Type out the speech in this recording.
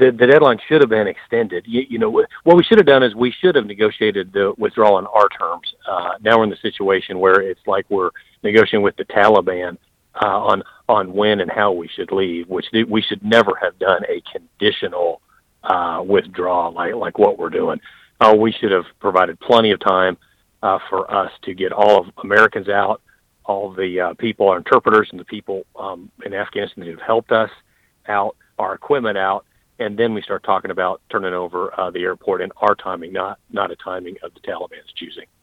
the deadline should have been extended. What we should have done is we should have negotiated the withdrawal on our terms. Now we're in the situation where it's like we're negotiating with the Taliban on when and how we should leave, which we should never have done a conditional withdrawal like what we're doing. We should have provided plenty of time for us to get all of Americans out, all of the people, our interpreters, and the people in Afghanistan who've helped us out, our equipment out, and then we start talking about turning over the airport in our timing, not a timing of the Taliban's choosing.